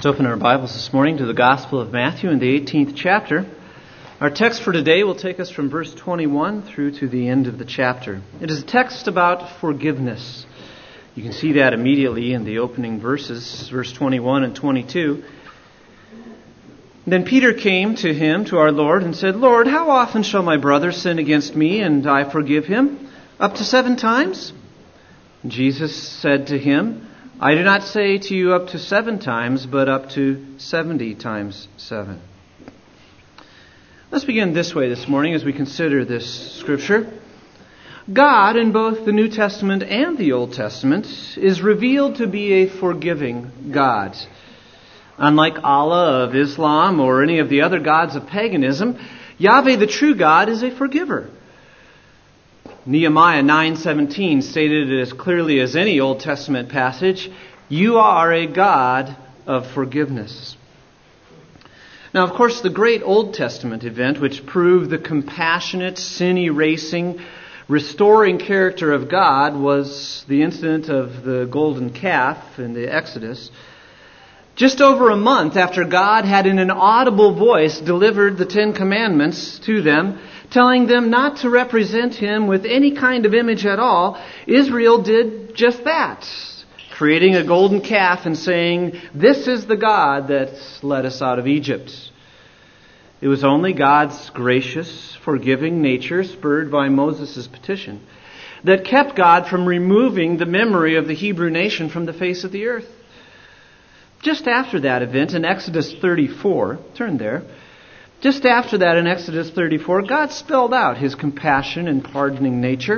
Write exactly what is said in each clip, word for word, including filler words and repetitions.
Let's open our Bibles this morning to the Gospel of Matthew in the eighteenth chapter. Our text for today will take us from verse twenty-one through to the end of the chapter. It is a text about forgiveness. You can see that immediately in the opening verses, verse twenty-one and twenty-two. Then Peter came to him, to our Lord, and said, "Lord, how often shall my brother sin against me and I forgive him? Up to seven times?" Jesus said to him, "I do not say to you up to seven times, but up to seventy times seven." Let's begin this way this morning as we consider this scripture. God, in both the New Testament and the Old Testament, is revealed to be a forgiving God. Unlike Allah of Islam or any of the other gods of paganism, Yahweh, the true God, is a forgiver. Nehemiah nine seventeen stated it as clearly as any Old Testament passage, "You are a God of forgiveness." Now, of course, the great Old Testament event which proved the compassionate, sin-erasing, restoring character of God was the incident of the golden calf in the Exodus. Just over a month after God had in an audible voice delivered the Ten Commandments to them, telling them not to represent Him with any kind of image at all, Israel did just that, creating a golden calf and saying, "This is the God that led us out of Egypt." It was only God's gracious, forgiving nature, spurred by Moses' petition, that kept God from removing the memory of the Hebrew nation from the face of the earth. Just after that event, in Exodus thirty-four, turn there, just after that in Exodus thirty-four, God spelled out His compassion and pardoning nature.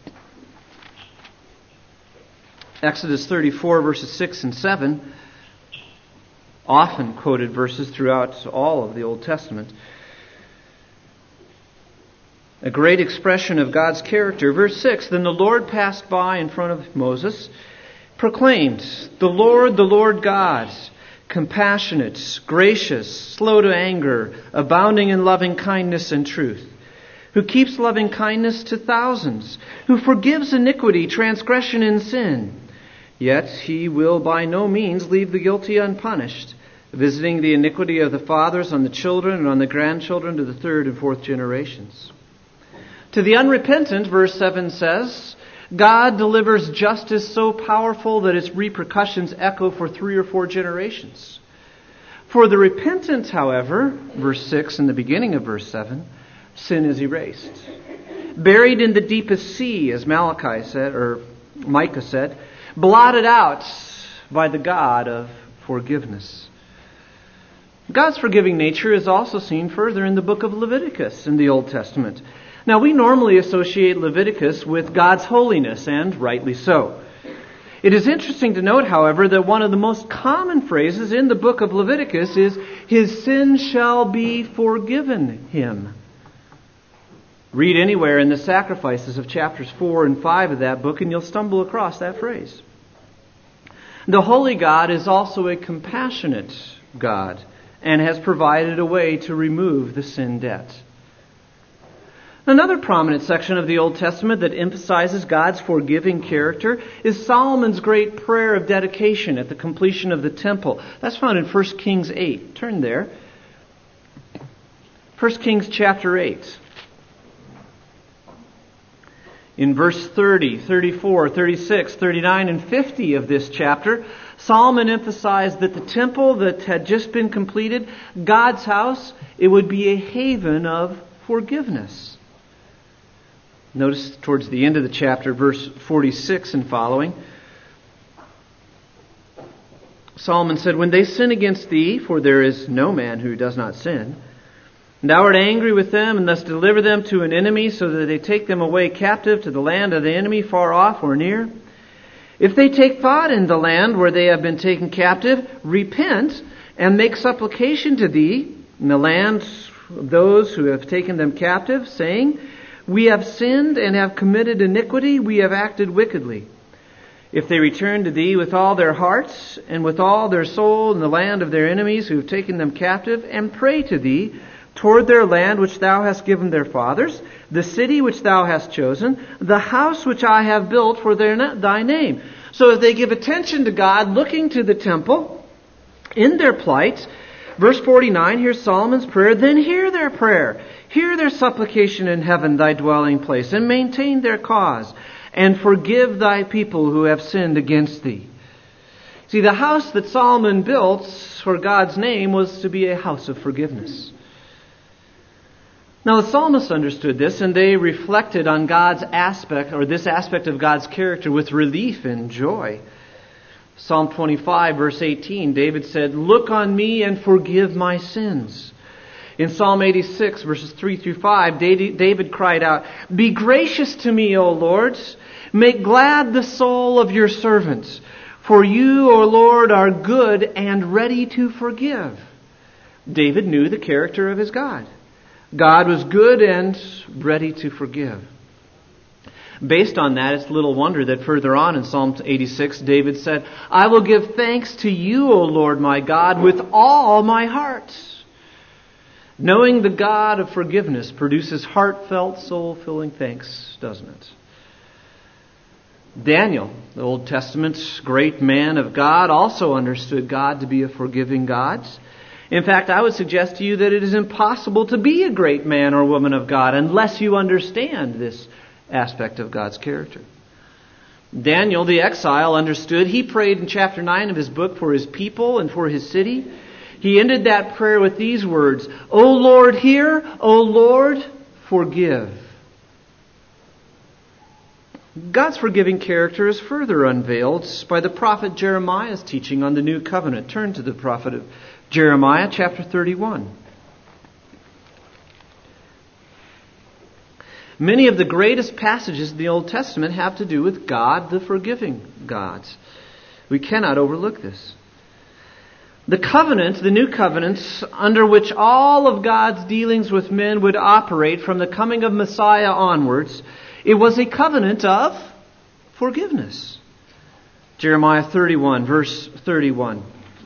Exodus thirty-four, verses six and seven, often quoted verses throughout all of the Old Testament. A great expression of God's character. Verse six, "Then the Lord passed by in front of Moses, proclaimed, 'The Lord, the Lord God, compassionate, gracious, slow to anger, abounding in loving kindness and truth, who keeps loving kindness to thousands, who forgives iniquity, transgression, and sin. Yet He will by no means leave the guilty unpunished, visiting the iniquity of the fathers on the children and on the grandchildren to the third and fourth generations.' To the unrepentant," verse seven says, God delivers justice so powerful that its repercussions echo for three or four generations. For the repentant, however, verse six and the beginning of verse seven, sin is erased. Buried in the deepest sea, as Malachi said, or Micah said, blotted out by the God of forgiveness. God's forgiving nature is also seen further in the book of Leviticus in the Old Testament. Now, we normally associate Leviticus with God's holiness, and rightly so. It is interesting to note, however, that one of the most common phrases in the book of Leviticus is, "His sin shall be forgiven him." Read anywhere in the sacrifices of chapters four and five of that book, and you'll stumble across that phrase. The holy God is also a compassionate God, and has provided a way to remove the sin debt. Another prominent section of the Old Testament that emphasizes God's forgiving character is Solomon's great prayer of dedication at the completion of the temple. That's found in First Kings eight. Turn there. First Kings chapter eight. In verse thirty, thirty-four, thirty-six, thirty-nine, and fifty of this chapter, Solomon emphasized that the temple that had just been completed, God's house, it would be a haven of forgiveness. Notice towards the end of the chapter, verse forty-six and following, Solomon said, "When they sin against thee, for there is no man who does not sin, and thou art angry with them, and thus deliver them to an enemy, so that they take them away captive to the land of the enemy, far off or near. If they take thought in the land where they have been taken captive, repent and make supplication to thee in the land of those who have taken them captive, saying, We have sinned and have committed iniquity, we have acted wickedly. If they return to thee with all their hearts and with all their soul in the land of their enemies who have taken them captive, and pray to thee toward their land which thou hast given their fathers, the city which thou hast chosen, the house which I have built for their thy name." So as they give attention to God, looking to the temple, In their plight, verse forty-nine, here's Solomon's prayer, then hear their prayer, hear their supplication in heaven, thy dwelling place, and maintain their cause, and forgive thy people who have sinned against thee. See, the house that Solomon built for God's name was to be a house of forgiveness. Now the psalmists understood this, and they reflected on God's aspect, or this aspect of God's character, with relief and joy. Psalm twenty-five, verse eighteen, David said, look on me and forgive my sins. In Psalm eighty-six, verses three through five, David cried out, be gracious to me, O Lord. Make glad the soul of your servants. For you, O Lord, are good and ready to forgive. David knew the character of his God. God was good and ready to forgive. Based on that, it's little wonder that further on in Psalm eighty-six, David said, I will give thanks to you, O Lord my God, with all my heart. Knowing the God of forgiveness produces heartfelt, soul-filling thanks, doesn't it? Daniel, the Old Testament's great man of God, also understood God to be a forgiving God. In fact, I would suggest to you that it is impossible to be a great man or woman of God unless you understand this aspect of God's character. Daniel, the exile, understood. He prayed in chapter nine of his book for his people and for his city. He ended that prayer with these words, O Lord, hear, O Lord, forgive. God's forgiving character is further unveiled by the prophet Jeremiah's teaching on the new covenant. Turn to the prophet of Jeremiah, chapter thirty-one. Many of the greatest passages in the Old Testament have to do with God, the forgiving God. We cannot overlook this. The covenant, the new covenant, under which all of God's dealings with men would operate from the coming of Messiah onwards, it was a covenant of forgiveness. Jeremiah thirty-one, verse thirty-one.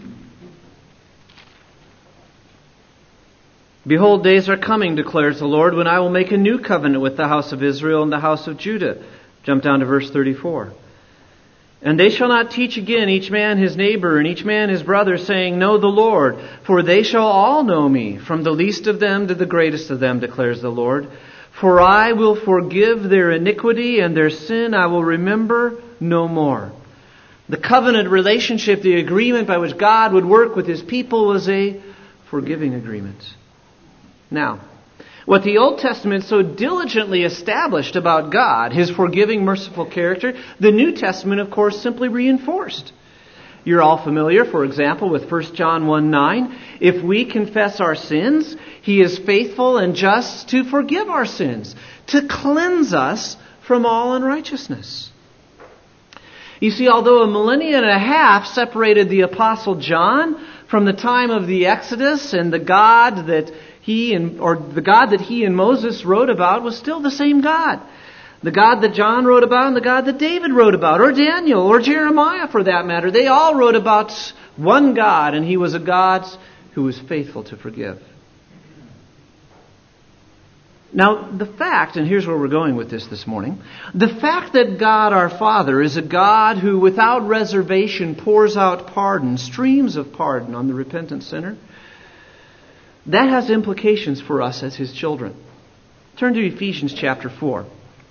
Behold, days are coming, declares the Lord, when I will make a new covenant with the house of Israel and the house of Judah. Jump down to verse thirty-four. And they shall not teach again each man his neighbor and each man his brother, saying, know the Lord, for they shall all know me, from the least of them to the greatest of them, declares the Lord. For I will forgive their iniquity, and their sin I will remember no more. The covenant relationship, the agreement by which God would work with His people, was a forgiving agreement. Now, what the Old Testament so diligently established about God, His forgiving, merciful character, the New Testament, of course, simply reinforced. You're all familiar, for example, with First John one nine. If we confess our sins, He is faithful and just to forgive our sins, to cleanse us from all unrighteousness. You see, although a millennia and a half separated the Apostle John from the time of the Exodus, and the God that he and or the God that he and Moses wrote about was still the same God. The God that John wrote about and the God that David wrote about, or Daniel, or Jeremiah for that matter. They all wrote about one God, and He was a God who was faithful to forgive. Now, the fact, and here's where we're going with this this morning, the fact that God our Father is a God who without reservation pours out pardon, streams of pardon on the repentant sinner, that has implications for us as His children. Turn to Ephesians chapter four.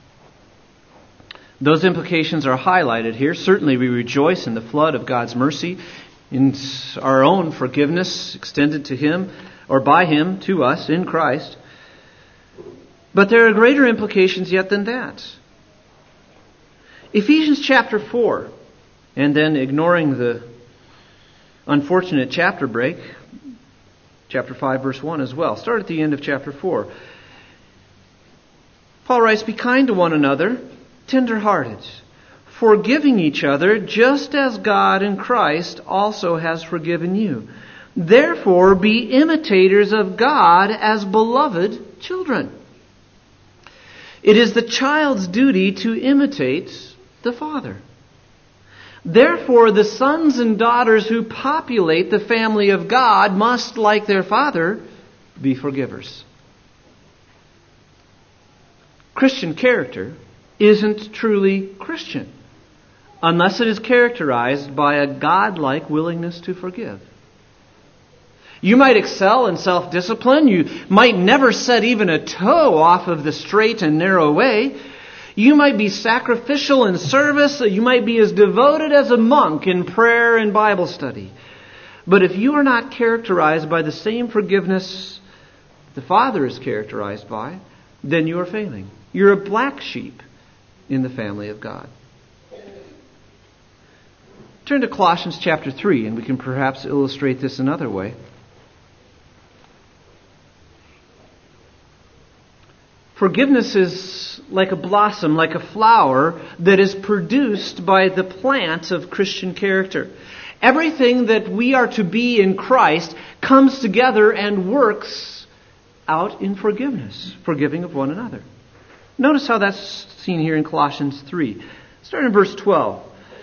Those implications are highlighted here. Certainly we rejoice in the flood of God's mercy, in our own forgiveness extended to Him, or by Him to us in Christ. But there are greater implications yet than that. Ephesians chapter four, and then ignoring the unfortunate chapter break, chapter five, verse one as well. Start at the end of chapter four. Paul writes, be kind to one another, tender-hearted, forgiving each other, just as God in Christ also has forgiven you. Therefore, be imitators of God as beloved children. It is the child's duty to imitate the father. Therefore, the sons and daughters who populate the family of God must, like their father, be forgivers. Christian character isn't truly Christian unless it is characterized by a God-like willingness to forgive. You might excel in self-discipline. You might never set even a toe off of the straight and narrow way. You might be sacrificial in service. You might be as devoted as a monk in prayer and Bible study. But if you are not characterized by the same forgiveness the Father is characterized by, then you are failing. You're a black sheep in the family of God. Turn to Colossians chapter three, and we can perhaps illustrate this another way. Forgiveness is like a blossom, like a flower that is produced by the plant of Christian character. Everything that we are to be in Christ comes together and works out in forgiveness, forgiving of one another. Notice how that's seen here in Colossians three. Start in verse twelve.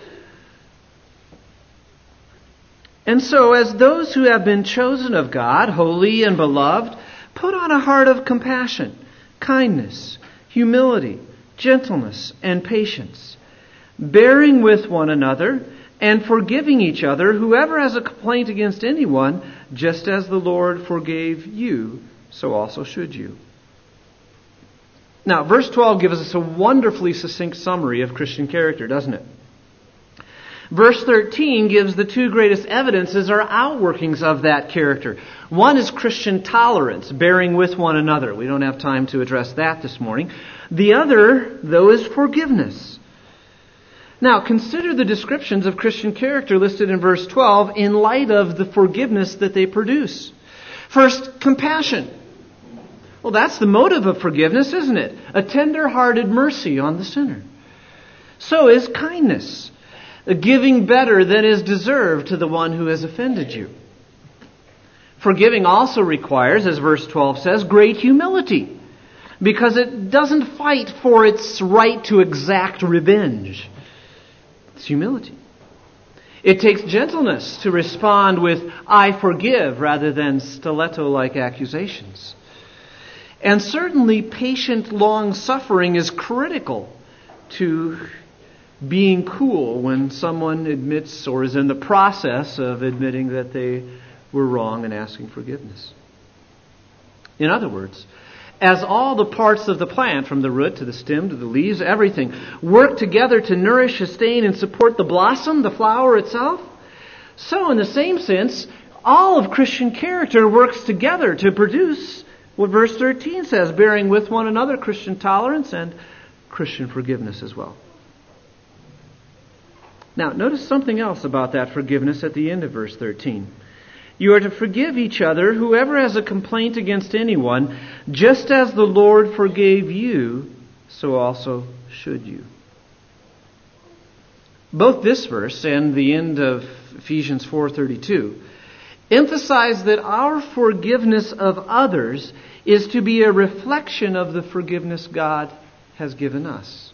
And so, as those who have been chosen of God, holy and beloved, put on a heart of compassion, kindness, humility, gentleness, and patience, bearing with one another and forgiving each other, whoever has a complaint against anyone, just as the Lord forgave you, so also should you. Now, verse twelve gives us a wonderfully succinct summary of Christian character, doesn't it? Verse thirteen gives the two greatest evidences or outworkings of that character. One is Christian tolerance, bearing with one another. We don't have time to address that this morning. The other, though, is forgiveness. Now, consider the descriptions of Christian character listed in verse twelve in light of the forgiveness that they produce. First, compassion. Well, that's the motive of forgiveness, isn't it? A tender-hearted mercy on the sinner. So is kindness. Giving better than is deserved to the one who has offended you. Forgiving also requires, as verse twelve says, great humility, because it doesn't fight for its right to exact revenge. It's humility. It takes gentleness to respond with, I forgive, rather than stiletto-like accusations. And certainly patient long-suffering is critical to being cool when someone admits or is in the process of admitting that they were wrong and asking forgiveness. In other words, as all the parts of the plant, from the root to the stem to the leaves, everything, work together to nourish, sustain, and support the blossom, the flower itself, so in the same sense, all of Christian character works together to produce what verse thirteen says, bearing with one another, Christian tolerance and Christian forgiveness as well. Now, notice something else about that forgiveness at the end of verse thirteen. You are to forgive each other, whoever has a complaint against anyone, just as the Lord forgave you, so also should you. Both this verse and the end of Ephesians four thirty-two emphasize that our forgiveness of others is to be a reflection of the forgiveness God has given us.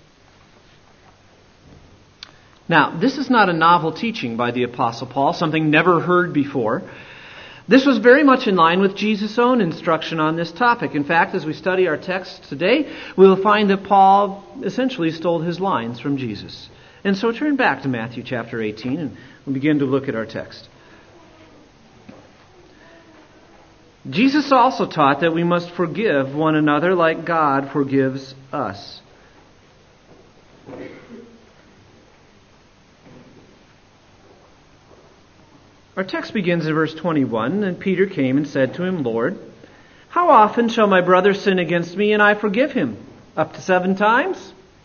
Now, this is not a novel teaching by the Apostle Paul, something never heard before. This was very much in line with Jesus' own instruction on this topic. In fact, as we study our text today, we'll find that Paul essentially stole his lines from Jesus. And so turn back to Matthew chapter eighteen and we'll begin to look at our text. Jesus also taught that we must forgive one another like God forgives us. Our text begins in verse twenty-one, and Peter came and said to him, Lord, how often shall my brother sin against me and I forgive him? Up to seven times?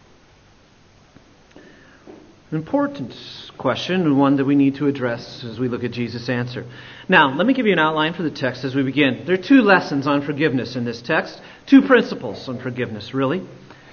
An important question, and one that we need to address as we look at Jesus' answer. Now, let me give you an outline for the text as we begin. There are two lessons on forgiveness in this text. Two principles on forgiveness, really.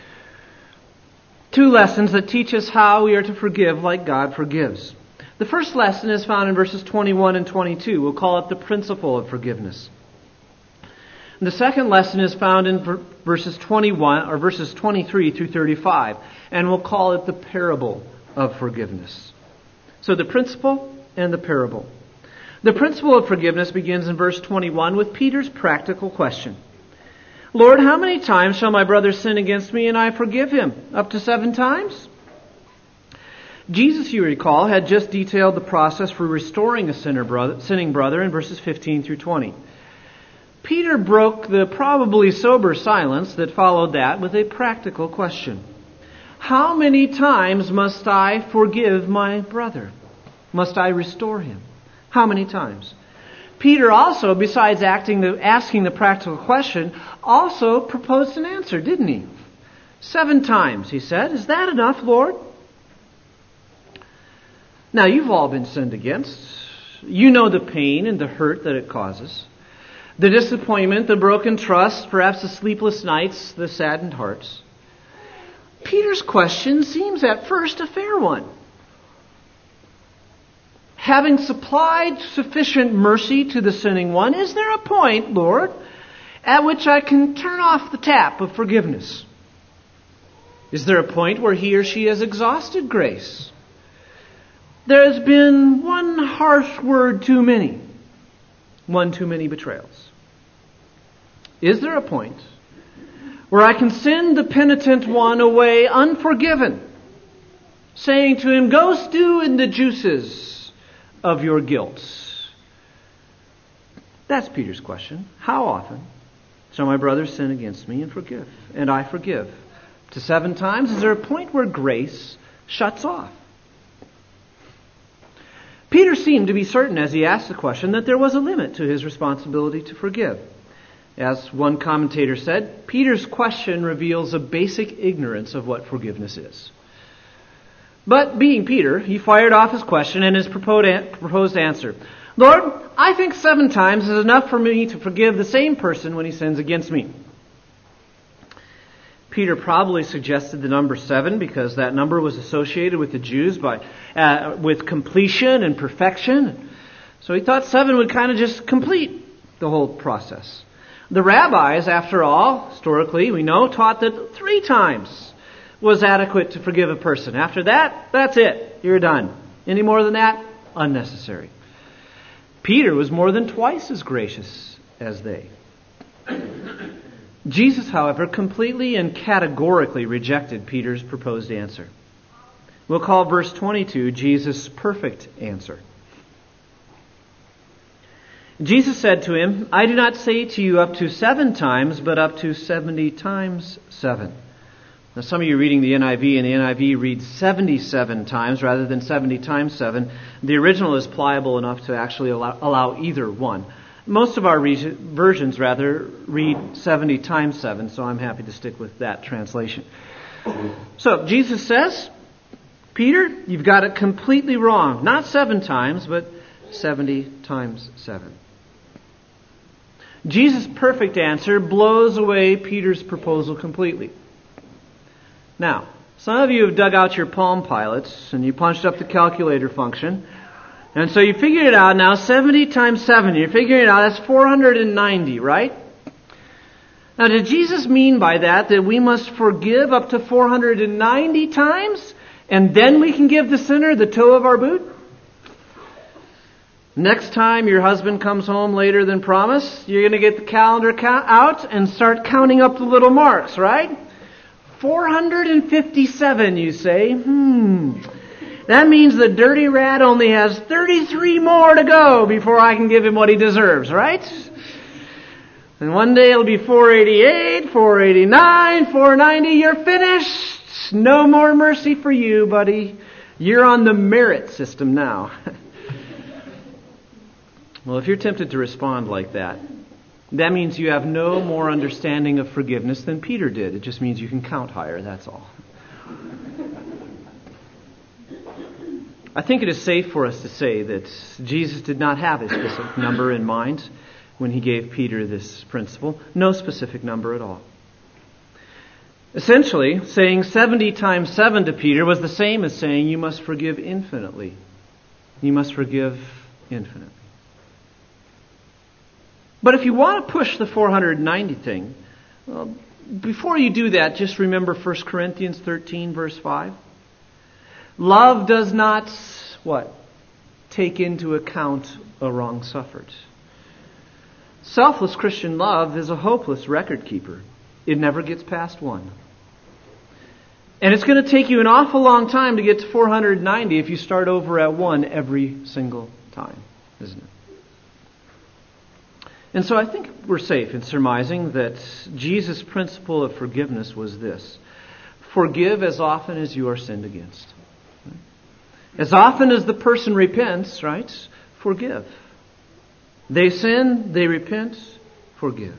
Two lessons that teach us how we are to forgive like God forgives. The first lesson is found in verses twenty-one and twenty-two. We'll call it the principle of forgiveness. And the second lesson is found in verses twenty-one or verses twenty-three through thirty-five, and we'll call it the parable of forgiveness. So the principle and the parable. The principle of forgiveness begins in verse twenty-one with Peter's practical question. Lord, how many times shall my brother sin against me and I forgive him? Up to seven times? Jesus, you recall, had just detailed the process for restoring a sinner brother, sinning brother in verses fifteen through twenty. Peter broke the probably sober silence that followed that with a practical question. How many times must I forgive my brother? Must I restore him? How many times? Peter also, besides acting the, asking the practical question, also proposed an answer, didn't he? Seven times, he said. Is that enough, Lord? Now, you've all been sinned against. You know the pain and the hurt that it causes. The disappointment, the broken trust, perhaps the sleepless nights, the saddened hearts. Peter's question seems at first a fair one. Having supplied sufficient mercy to the sinning one, is there a point, Lord, at which I can turn off the tap of forgiveness? Is there a point where he or she has exhausted grace? There has been one harsh word too many, one too many betrayals. Is there a point where I can send the penitent one away unforgiven, saying to him, go stew in the juices of your guilt? That's Peter's question. How often shall my brother sin against me and forgive? And I forgive. To seven times? Is there a point where grace shuts off? Peter seemed to be certain as he asked the question that there was a limit to his responsibility to forgive. As one commentator said, Peter's question reveals a basic ignorance of what forgiveness is. But being Peter, he fired off his question and his proposed answer. Lord, I think seven times is enough for me to forgive the same person when he sins against me. Peter probably suggested the number seven because that number was associated with the Jews by uh, with completion and perfection. So he thought seven would kind of just complete the whole process. The rabbis, after all, historically, we know, taught that three times was adequate to forgive a person. After that, that's it. You're done. Any more than that? Unnecessary. Peter was more than twice as gracious as they. Jesus, however, completely and categorically rejected Peter's proposed answer. We'll call verse twenty-two Jesus' perfect answer. Jesus said to him, I do not say to you up to seven times, but up to seventy times seven. Now some of you reading the N I V, and the N I V reads seventy-seven times rather than seventy times seven. The original is pliable enough to actually allow, allow either one. Most of our re- versions, rather, read seventy times seven, so I'm happy to stick with that translation. So, Jesus says, Peter, you've got it completely wrong. Not seven times, but seventy times seven. Jesus' perfect answer blows away Peter's proposal completely. Now, some of you have dug out your Palm Pilots, and you punched up the calculator function. And so you figured it out now, seventy times seven. You're figuring it out, that's four hundred ninety, right? Now, did Jesus mean by that that we must forgive up to four hundred ninety times, and then we can give the sinner the toe of our boot? Next time your husband comes home later than promised, you're going to get the calendar count out and start counting up the little marks, right? four hundred fifty-seven, you say. Hmm... That means the dirty rat only has thirty-three more to go before I can give him what he deserves, right? And one day it'll be four eighty-eight, four eighty-nine, four ninety. You're finished. No more mercy for you, buddy. You're on the merit system now. Well, if you're tempted to respond like that, that means you have no more understanding of forgiveness than Peter did. It just means you can count higher, that's all. I think it is safe for us to say that Jesus did not have a specific number in mind when he gave Peter this principle. No specific number at all. Essentially, saying seventy times seven to Peter was the same as saying you must forgive infinitely. You must forgive infinitely. But if you want to push the four hundred ninety thing, well, before you do that, just remember First Corinthians thirteen, verse five. Love does not, what? Take into account a wrong suffered. Selfless Christian love is a hopeless record keeper. It never gets past one. And it's going to take you an awful long time to get to four hundred ninety if you start over at one every single time, isn't it? And so I think we're safe in surmising that Jesus' principle of forgiveness was this: forgive as often as you are sinned against. As often as the person repents, right? Forgive. They sin, they repent, forgive.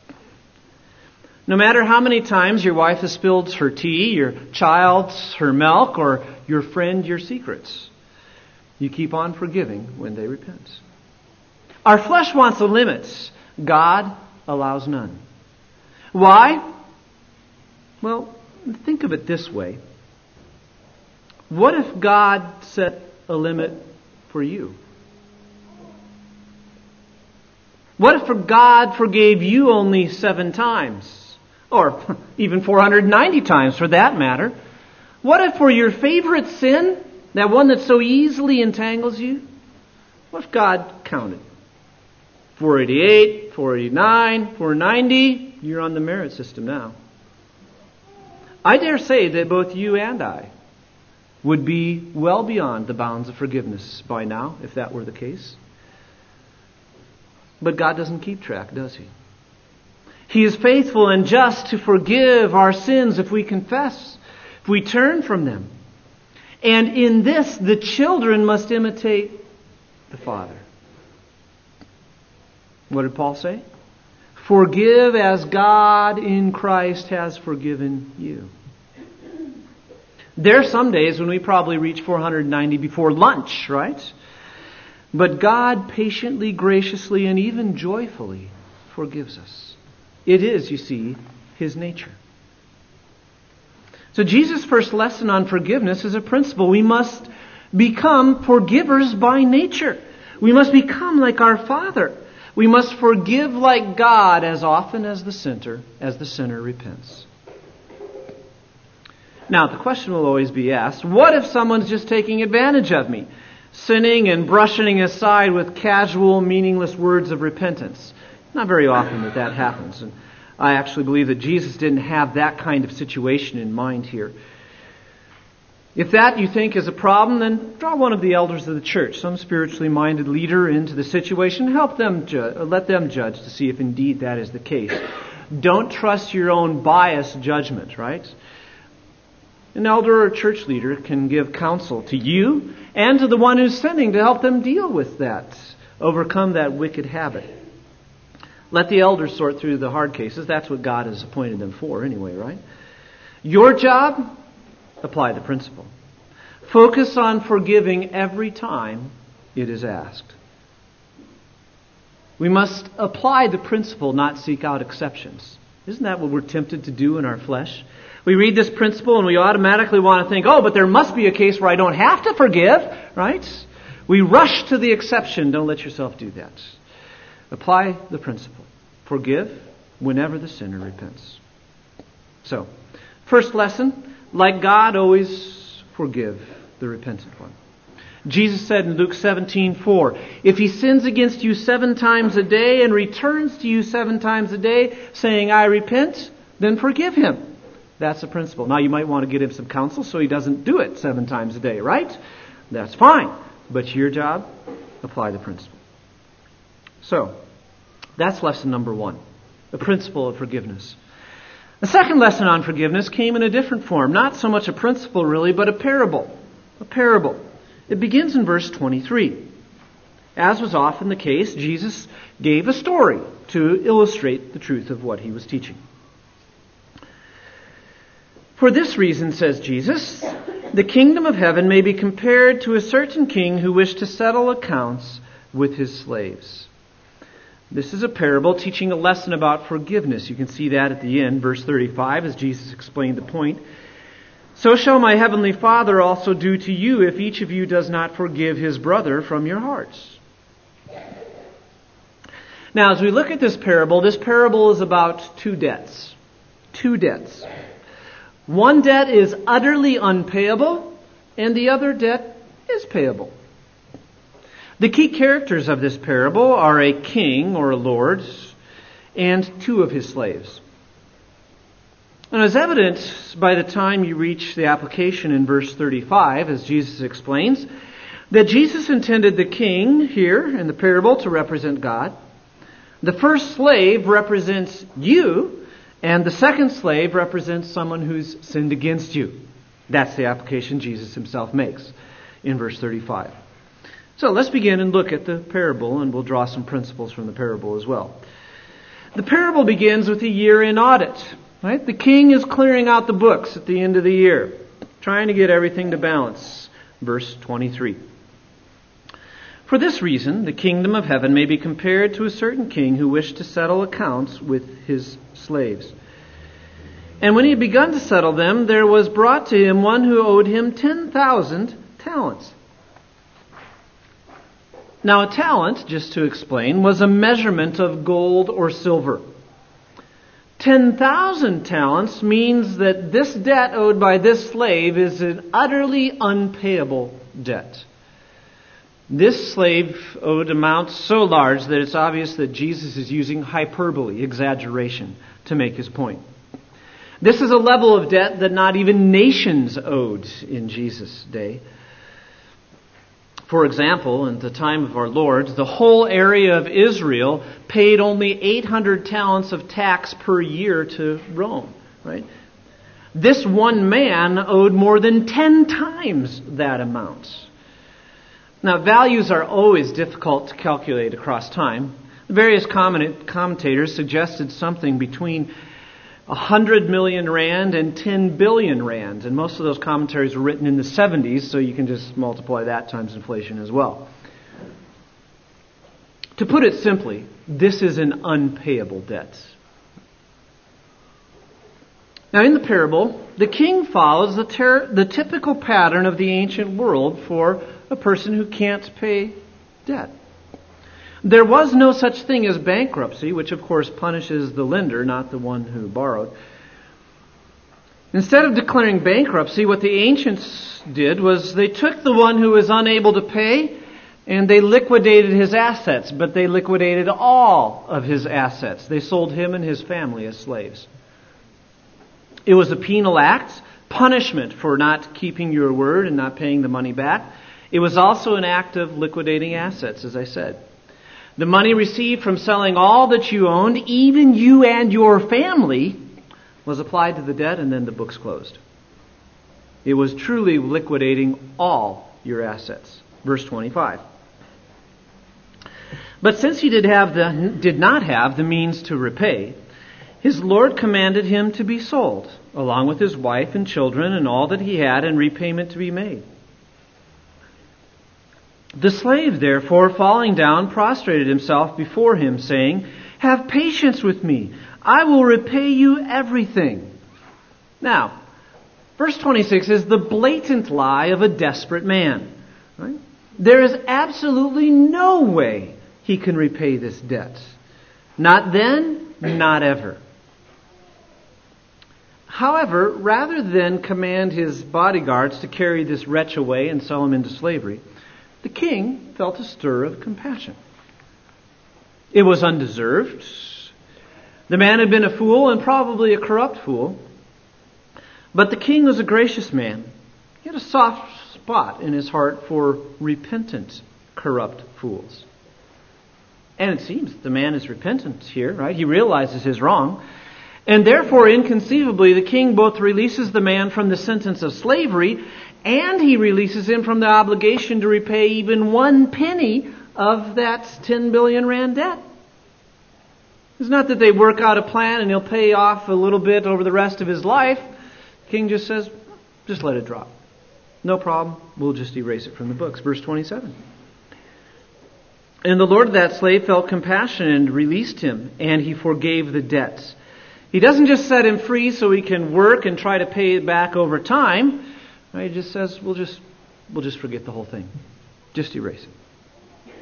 No matter how many times your wife has spilled her tea, your child's her milk, or your friend your secrets, you keep on forgiving when they repent. Our flesh wants a limit. God allows none. Why? Well, think of it this way. What if God set a limit for you? What if God forgave you only seven times? Or even four hundred ninety times for that matter. What if for your favorite sin, that one that so easily entangles you, what if God counted? four eighty-eight, four eighty-nine, four ninety, you're on the merit system now. I dare say that both you and I would be well beyond the bounds of forgiveness by now, if that were the case. But God doesn't keep track, does He? He is faithful and just to forgive our sins if we confess, if we turn from them. And in this, the children must imitate the Father. What did Paul say? Forgive as God in Christ has forgiven you. There are some days when we probably reach four hundred ninety before lunch, right? But God patiently, graciously, and even joyfully forgives us. It is, you see, His nature. So Jesus' first lesson on forgiveness is a principle. We must become forgivers by nature. We must become like our Father. We must forgive like God as often as the sinner, as the sinner repents. Now, the question will always be asked, what if someone's just taking advantage of me, sinning and brushing aside with casual, meaningless words of repentance? Not very often that that happens. And I actually believe that Jesus didn't have that kind of situation in mind here. If that you think is a problem, then draw one of the elders of the church, some spiritually minded leader, into the situation. Help them, ju- let them judge to see if indeed that is the case. Don't trust your own biased judgment, right? An elder or church leader can give counsel to you and to the one who's sinning to help them deal with that, overcome that wicked habit. Let the elders sort through the hard cases. That's what God has appointed them for anyway, right? Your job? Apply the principle. Focus on forgiving every time it is asked. We must apply the principle, not seek out exceptions. Isn't that what we're tempted to do in our flesh? We read this principle and we automatically want to think, oh, but there must be a case where I don't have to forgive, right? We rush to the exception. Don't let yourself do that. Apply the principle. Forgive whenever the sinner repents. So, first lesson, like God, always forgive the repentant one. Jesus said in Luke seventeen four, if he sins against you seven times a day and returns to you seven times a day, saying, I repent, then forgive him. That's the principle. Now you might want to get him some counsel so he doesn't do it seven times a day, right? That's fine. But your job, apply the principle. So, that's lesson number one, the principle of forgiveness. The second lesson on forgiveness came in a different form. Not so much a principle really, but a parable. A parable. It begins in verse twenty-three. As was often the case, Jesus gave a story to illustrate the truth of what he was teaching. For this reason, says Jesus, the kingdom of heaven may be compared to a certain king who wished to settle accounts with his slaves. This is a parable teaching a lesson about forgiveness. You can see that at the end, verse thirty-five, as Jesus explained the point. So shall my heavenly Father also do to you if each of you does not forgive his brother from your hearts. Now, as we look at this parable, this parable is about two debts. Two debts. One debt is utterly unpayable, and the other debt is payable. The key characters of this parable are a king or a lord and two of his slaves. And as evident by the time you reach the application in verse thirty-five, as Jesus explains, that Jesus intended the king here in the parable to represent God. The first slave represents you, and the second slave represents someone who's sinned against you. That's the application Jesus himself makes in verse thirty-five. So let's begin and look at the parable, and we'll draw some principles from the parable as well. The parable begins with a year-end audit. Right? The king is clearing out the books at the end of the year, trying to get everything to balance. Verse twenty-three. For this reason, the kingdom of heaven may be compared to a certain king who wished to settle accounts with his slaves. And when he had begun to settle them, there was brought to him one who owed him ten thousand talents. Now, a talent, just to explain, was a measurement of gold or silver. ten thousand talents means that this debt owed by this slave is an utterly unpayable debt. This slave owed amounts so large that it's obvious that Jesus is using hyperbole, exaggeration, to make his point. This is a level of debt that not even nations owed in Jesus' day. For example, in the time of our Lord, the whole area of Israel paid only eight hundred talents of tax per year to Rome. Right? This one man owed more than ten times that amount. Now, values are always difficult to calculate across time. Various commentators suggested something between one hundred million rand and ten billion rand. And most of those commentaries were written in the seventies, so you can just multiply that times inflation as well. To put it simply, this is an unpayable debt. Now, in the parable, the king follows the, ter- the typical pattern of the ancient world for a person who can't pay debt. There was no such thing as bankruptcy, which of course punishes the lender, not the one who borrowed. Instead of declaring bankruptcy, what the ancients did was they took the one who was unable to pay and they liquidated his assets, but they liquidated all of his assets. They sold him and his family as slaves. It was a penal act, punishment for not keeping your word and not paying the money back. It was also an act of liquidating assets, as I said. The money received from selling all that you owned, even you and your family, was applied to the debt, and then the books closed. It was truly liquidating all your assets. Verse twenty-five. But since he did have the did not have the means to repay, his Lord commanded him to be sold, along with his wife and children and all that he had, and repayment to be made. The slave, therefore, falling down, prostrated himself before him, saying, "Have patience with me. I will repay you everything." Now, verse twenty-six is the blatant lie of a desperate man. Right? There is absolutely no way he can repay this debt. Not then, not ever. However, rather than command his bodyguards to carry this wretch away and sell him into slavery, the king felt a stir of compassion. It was undeserved. The man had been a fool, and probably a corrupt fool. But the king was a gracious man. He had a soft spot in his heart for repentant, corrupt fools. And it seems the man is repentant here, right? He realizes his wrong. And therefore, inconceivably, the king both releases the man from the sentence of slavery, and he releases him from the obligation to repay even one penny of that ten billion rand debt. It's not that they work out a plan and he'll pay off a little bit over the rest of his life. The king just says, just let it drop. No problem. We'll just erase it from the books. Verse twenty-seven. And the Lord of that slave felt compassion and released him, and he forgave the debts. He doesn't just set him free so he can work and try to pay it back over time. He just says, we'll just we'll just forget the whole thing. Just erase it.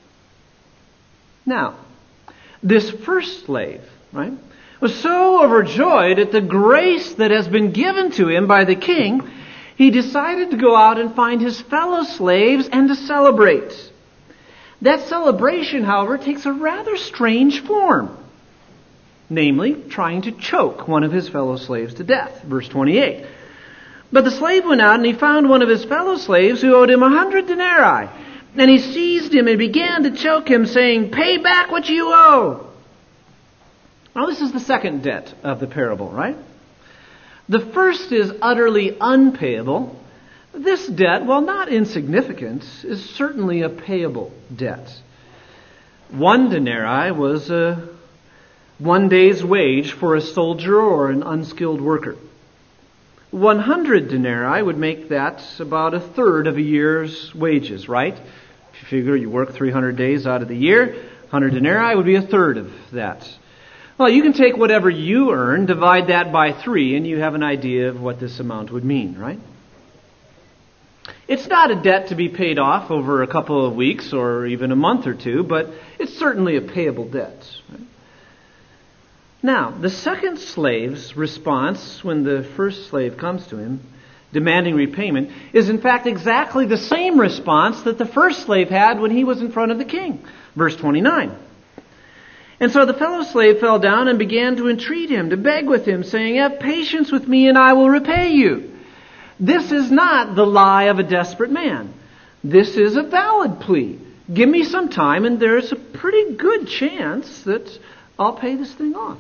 Now, this first slave, right, was so overjoyed at the grace that has been given to him by the king, he decided to go out and find his fellow slaves and to celebrate. That celebration, however, takes a rather strange form. namely, trying to choke one of his fellow slaves to death. Verse twenty-eight. But the slave went out and he found one of his fellow slaves who owed him a hundred denarii. And he seized him and began to choke him, saying, "Pay back what you owe." Now this is the second debt of the parable, right? The first is utterly unpayable. This debt, while not insignificant, is certainly a payable debt. One denarii was a one day's wage for a soldier or an unskilled worker. One hundred denarii would make that about a third of a year's wages, right? If you figure you work three hundred days out of the year, one hundred denarii would be a third of that. Well, you can take whatever you earn, divide that by three, and you have an idea of what this amount would mean, right? It's not a debt to be paid off over a couple of weeks or even a month or two, but it's certainly a payable debt. Right? Now, the second slave's response when the first slave comes to him, demanding repayment, is in fact exactly the same response that the first slave had when he was in front of the king. Verse twenty-nine. And so the fellow slave fell down and began to entreat him, to beg with him, saying, "Have patience with me and I will repay you." This is not the lie of a desperate man. This is a valid plea. Give me some time and there's a pretty good chance that I'll pay this thing off.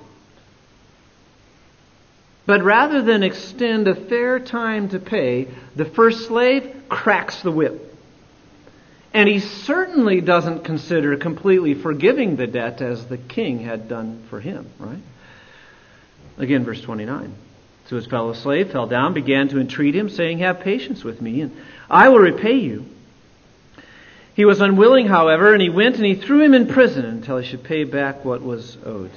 But rather than extend a fair time to pay, the first slave cracks the whip. And he certainly doesn't consider completely forgiving the debt as the king had done for him, right? Again, verse twenty-nine. So his fellow slave fell down, began to entreat him, saying, "Have patience with me, and I will repay you." He was unwilling, however, and he went and he threw him in prison until he should pay back what was owed.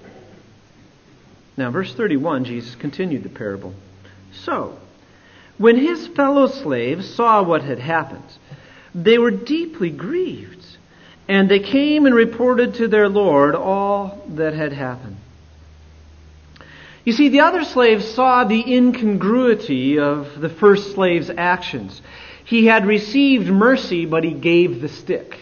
Now, verse thirty-one, Jesus continued the parable. So, when his fellow slaves saw what had happened, they were deeply grieved, and they came and reported to their Lord all that had happened. You see, the other slaves saw the incongruity of the first slave's actions. He had received mercy, but he gave the stick.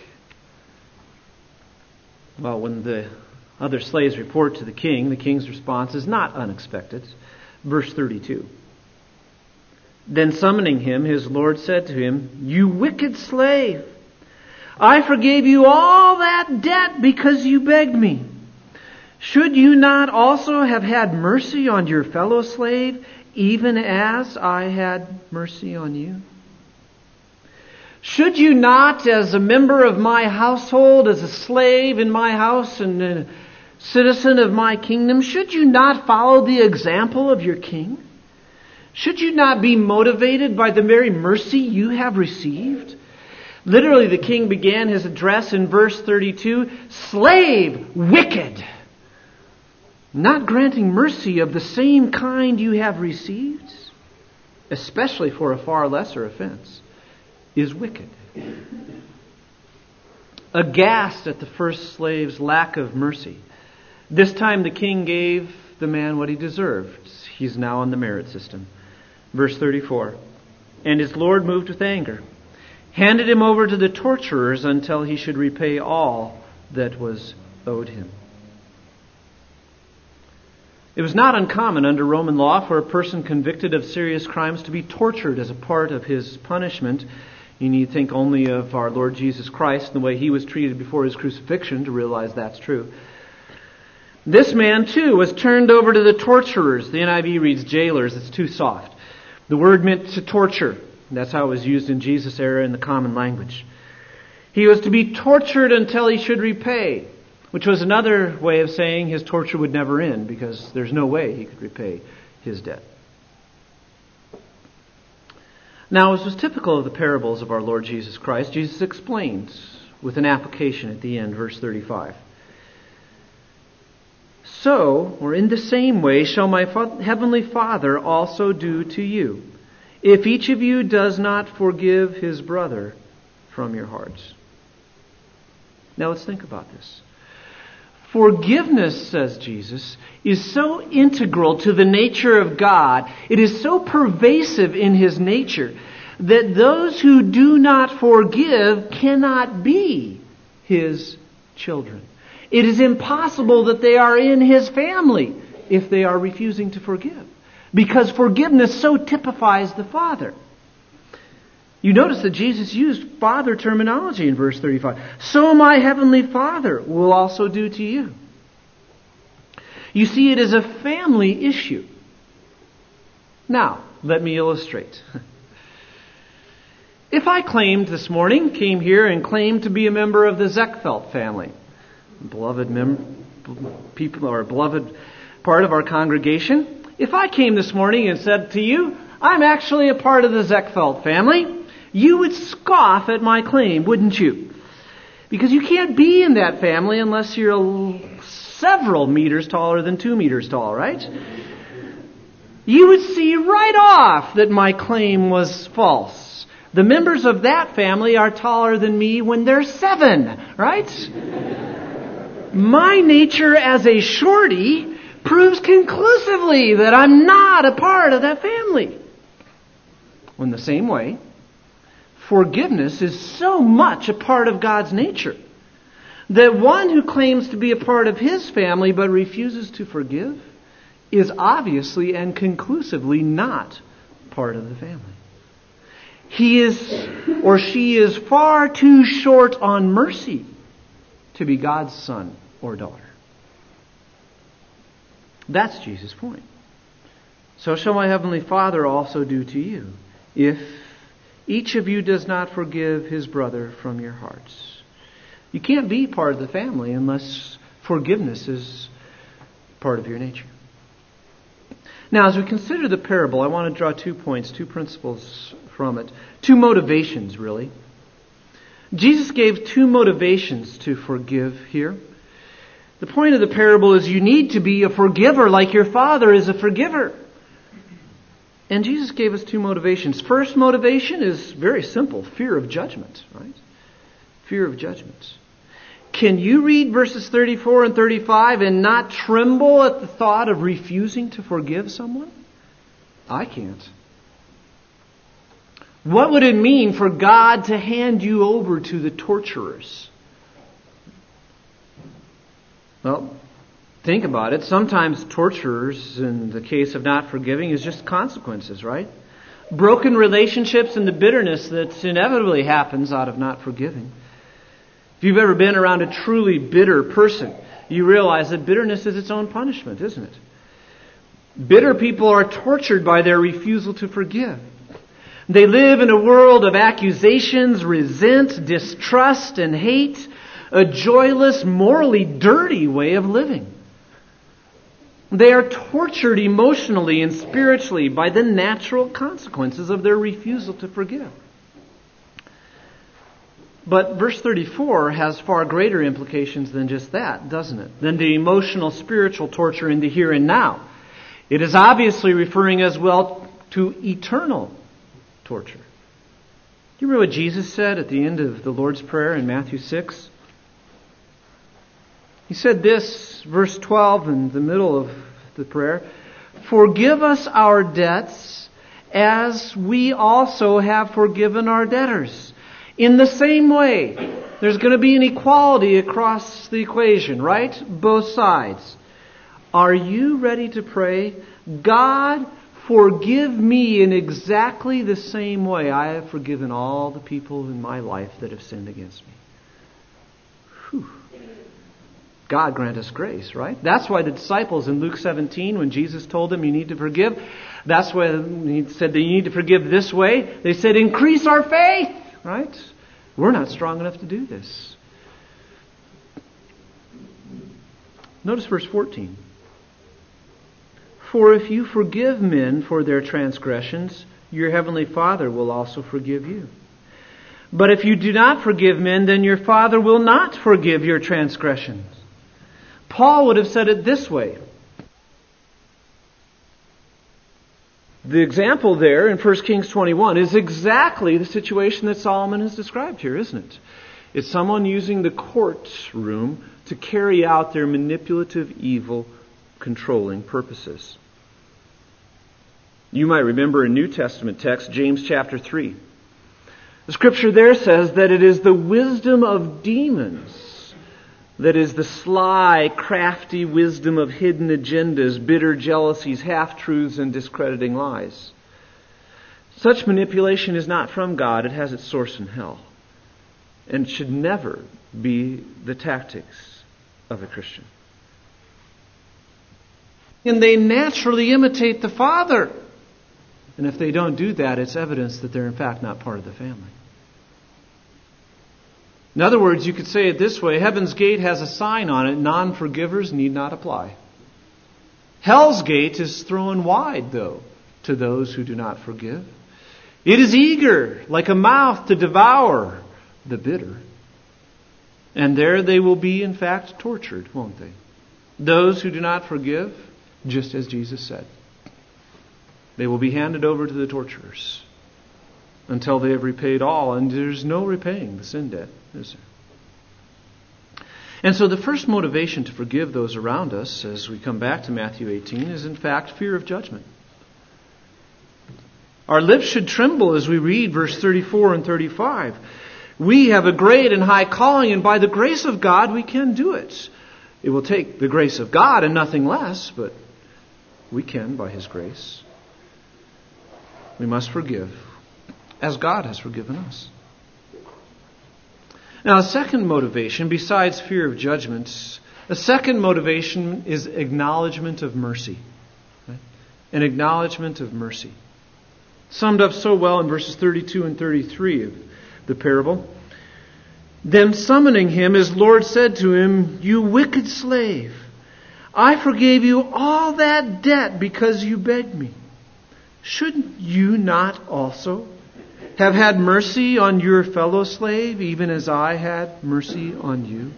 Well, when the other slaves report to the king, the king's response is not unexpected. Verse thirty-two. Then summoning him, his Lord said to him, "You wicked slave, I forgave you all that debt because you begged me. Should you not also have had mercy on your fellow slave, even as I had mercy on you? Should you not, as a member of my household, as a slave in my house and a citizen of my kingdom, should you not follow the example of your king? Should you not be motivated by the very mercy you have received?" Literally, the king began his address in verse thirty-two, "Slave, wicked, not granting mercy of the same kind you have received, especially for a far lesser offense, is wicked." Aghast at the first slave's lack of mercy, this time the king gave the man what he deserved. He's now on the merit system. Verse thirty-four. And his Lord, moved with anger, handed him over to the torturers until he should repay all that was owed him. It was not uncommon under Roman law for a person convicted of serious crimes to be tortured as a part of his punishment. You need think only of our Lord Jesus Christ and the way he was treated before his crucifixion to realize that's true. This man, too, was turned over to the torturers. The N I V reads jailers. It's too soft. The word meant to torture. That's how it was used in Jesus' era in the common language. He was to be tortured until he should repay, which was another way of saying his torture would never end because there's no way he could repay his debt. Now, as was typical of the parables of our Lord Jesus Christ, Jesus explains with an application at the end, verse thirty-five. So, or in the same way, shall my heavenly Father also do to you, if each of you does not forgive his brother from your hearts. Now let's think about this. Forgiveness, says Jesus, is so integral to the nature of God, it is so pervasive in his nature, that those who do not forgive cannot be his children. It is impossible that they are in His family if they are refusing to forgive. Because forgiveness so typifies the Father. You notice that Jesus used Father terminology in verse thirty-five. So my Heavenly Father will also do to you. You see, it is a family issue. Now, let me illustrate. If I claimed this morning, came here and claimed to be a member of the Zechfeld family, beloved mem- people or beloved part of our congregation, if I came this morning and said to you, I'm actually a part of the Zechfeld family, you would scoff at my claim, wouldn't you? Because you can't be in that family unless you're several meters taller than two meters tall, right? You would see right off that my claim was false. The members of that family are taller than me when they're seven, right? My nature as a shorty proves conclusively that I'm not a part of that family. In the same way, forgiveness is so much a part of God's nature that one who claims to be a part of His family but refuses to forgive is obviously and conclusively not part of the family. He is or she is far too short on mercy to be God's son or daughter. That's Jesus' point. So shall my Heavenly Father also do to you, if each of you does not forgive his brother from your hearts. You can't be part of the family unless forgiveness is part of your nature. Now, as we consider the parable, I want to draw two points, two principles from it. Two motivations, really. Jesus gave two motivations to forgive here. The point of the parable is you need to be a forgiver like your Father is a forgiver. And Jesus gave us two motivations. First motivation is very simple, fear of judgment, right? Fear of judgment. Can you read verses thirty-four and thirty-five and not tremble at the thought of refusing to forgive someone? I can't. What would it mean for God to hand you over to the torturers? Well, think about it. Sometimes torturers, in the case of not forgiving, is just consequences, right? Broken relationships and the bitterness that inevitably happens out of not forgiving. If you've ever been around a truly bitter person, you realize that bitterness is its own punishment, isn't it? Bitter people are tortured by their refusal to forgive. They live in a world of accusations, resent, distrust, and hate. A joyless, morally dirty way of living. They are tortured emotionally and spiritually by the natural consequences of their refusal to forgive. But verse thirty-four has far greater implications than just that, doesn't it? Than the emotional, spiritual torture in the here and now. It is obviously referring as well to eternal torture. Do you remember what Jesus said at the end of the Lord's Prayer in Matthew six? He said this, verse twelve in the middle of the prayer, forgive us our debts as we also have forgiven our debtors. In the same way, there's going to be an equality across the equation, right? Both sides. Are you ready to pray, God, forgive me in exactly the same way I have forgiven all the people in my life that have sinned against me? Whew. God grant us grace, right? That's why the disciples in Luke seventeen, when Jesus told them you need to forgive, that's why he said that you need to forgive this way. They said, increase our faith, right? We're not strong enough to do this. Notice verse fourteen. For if you forgive men for their transgressions, your heavenly Father will also forgive you. But if you do not forgive men, then your Father will not forgive your transgressions. Paul would have said it this way. The example there in First Kings twenty-one is exactly the situation that Solomon has described here, isn't it? It's someone using the courtroom to carry out their manipulative, evil, controlling purposes. You might remember a New Testament text, James chapter three. The scripture there says that it is the wisdom of demons That is the sly, crafty wisdom of hidden agendas, bitter jealousies, half-truths, and discrediting lies. Such manipulation is not from God. It has its source in hell. And should never be the tactics of a Christian. And they naturally imitate the Father. And if they don't do that, it's evidence that they're in fact not part of the family. In other words, you could say it this way: Heaven's gate has a sign on it, non-forgivers need not apply. Hell's gate is thrown wide, though, to those who do not forgive. It is eager, like a mouth, to devour the bitter. And there they will be, in fact, tortured, won't they? Those who do not forgive, just as Jesus said. They will be handed over to the torturers until they have repaid all, and there's no repaying the sin debt, is there? And so the first motivation to forgive those around us, as we come back to Matthew eighteen, is in fact fear of judgment. Our lips should tremble as we read verse thirty-four and thirty-five. We have a great and high calling, and by the grace of God we can do it. It will take the grace of God and nothing less, but we can by His grace. We must forgive as God has forgiven us. Now, a second motivation, besides fear of judgment, a second motivation is acknowledgement of mercy. Right? An acknowledgement of mercy. Summed up so well in verses thirty-two and thirty-three of the parable. Then summoning him, his Lord said to him, "You wicked slave, I forgave you all that debt because you begged me. Shouldn't you not also have had mercy on your fellow slave, even as I had mercy on you?"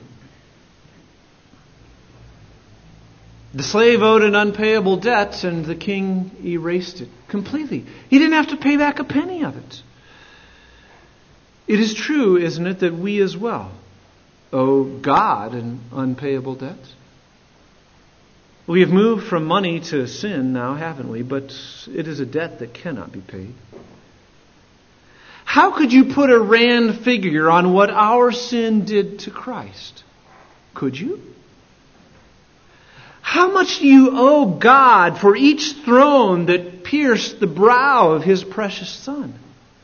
The slave owed an unpayable debt, and the king erased it completely. He didn't have to pay back a penny of it. It is true, isn't it, that we as well owe God an unpayable debt? We have moved from money to sin now, haven't we? But it is a debt that cannot be paid. How could you put a rand figure on what our sin did to Christ? Could you? How much do you owe God for each throne that pierced the brow of His precious Son?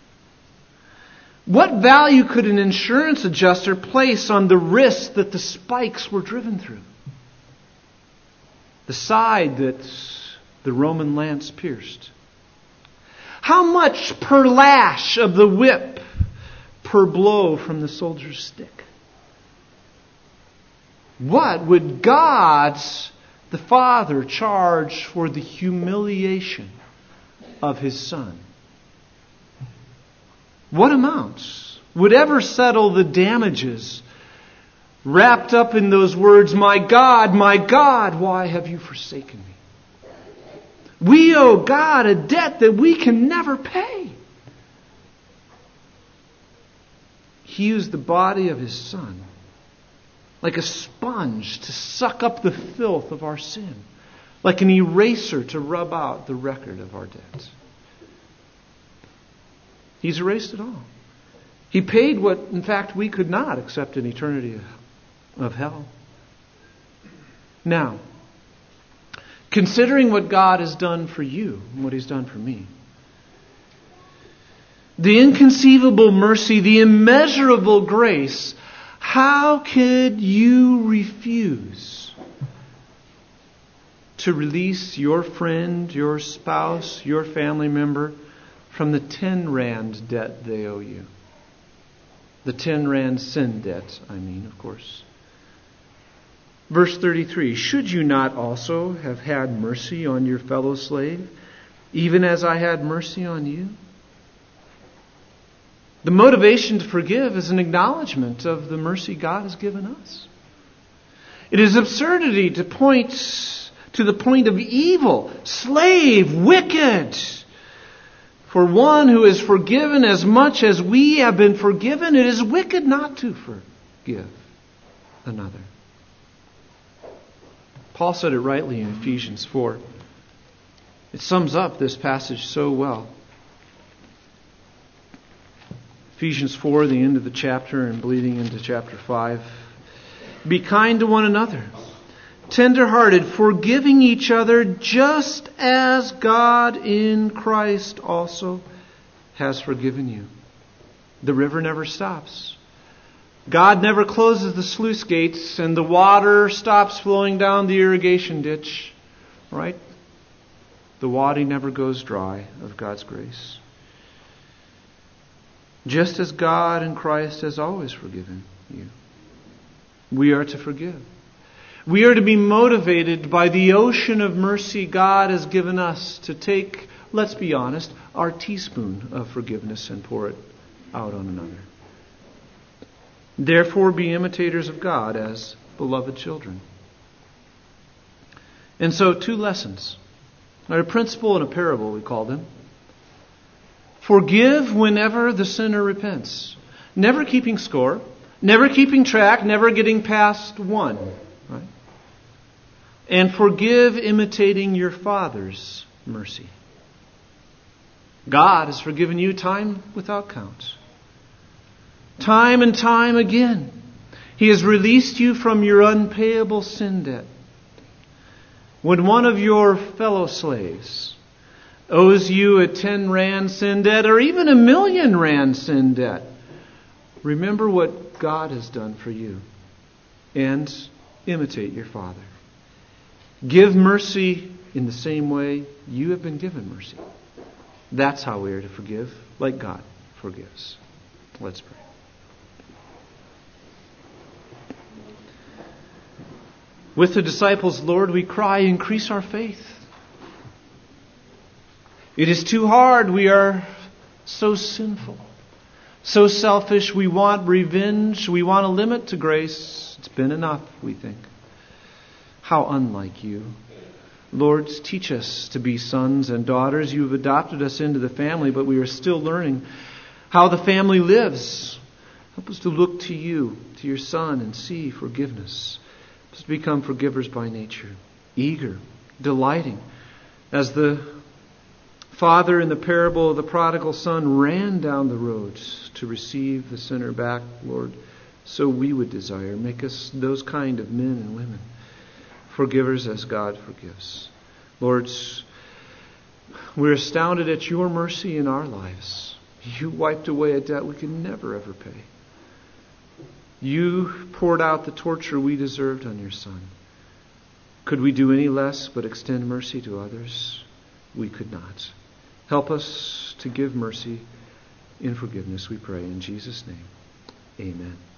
What value could an insurance adjuster place on the wrist that the spikes were driven through? The side that the Roman lance pierced? How much per lash of the whip, per blow from the soldier's stick? What would God's, the Father, charge for the humiliation of His Son? What amounts would ever settle the damages wrapped up in those words, "My God, my God, why have you forsaken me?" We owe God a debt that we can never pay. He used the body of His Son like a sponge to suck up the filth of our sin, like an eraser to rub out the record of our debt. He's erased it all. He paid what, in fact, we could not, except an eternity of hell. Now, considering what God has done for you and what He's done for me, the inconceivable mercy, the immeasurable grace, how could you refuse to release your friend, your spouse, your family member from the ten rand debt they owe you? The ten rand sin debt, I mean, of course. Verse thirty-three, "Should you not also have had mercy on your fellow slave, even as I had mercy on you?" The motivation to forgive is an acknowledgement of the mercy God has given us. It is absurdity to point to the point of evil, slave, wicked. For one who is forgiven as much as we have been forgiven, it is wicked not to forgive another. Paul said it rightly in Ephesians four. It sums up this passage so well. Ephesians four, the end of the chapter and bleeding into chapter five. Be kind to one another, tender-hearted, forgiving each other, just as God in Christ also has forgiven you. The river never stops. God never closes the sluice gates and the water stops flowing down the irrigation ditch. Right? The wadi never goes dry of God's grace. Just as God in Christ has always forgiven you, we are to forgive. We are to be motivated by the ocean of mercy God has given us to take, let's be honest, our teaspoon of forgiveness and pour it out on another. Therefore, be imitators of God as beloved children. And so, two lessons. A principle and a parable, we call them. Forgive whenever the sinner repents. Never keeping score, never keeping track, never getting past one. Right? And forgive imitating your Father's mercy. God has forgiven you time without count. Time and time again. He has released you from your unpayable sin debt. When one of your fellow slaves owes you a ten rand sin debt or even a million rand sin debt, remember what God has done for you and imitate your Father. Give mercy in the same way you have been given mercy. That's how we are to forgive, like God forgives. Let's pray. With the disciples, Lord, we cry, increase our faith. It is too hard. We are so sinful, so selfish. We want revenge. We want a limit to grace. It's been enough, we think. How unlike you. Lord, teach us to be sons and daughters. You have adopted us into the family, but we are still learning how the family lives. Help us to look to you, to your Son, and see forgiveness. Help us to become forgivers by nature, eager, delighting. As the father in the parable of the prodigal son ran down the road to receive the sinner back, Lord, so we would desire. Make us those kind of men and women, forgivers as God forgives. Lord, we're astounded at your mercy in our lives. You wiped away a debt we could never ever pay. You poured out the torture we deserved on your Son. Could we do any less but extend mercy to others? We could not. Help us to give mercy in forgiveness, we pray. In Jesus' name, amen.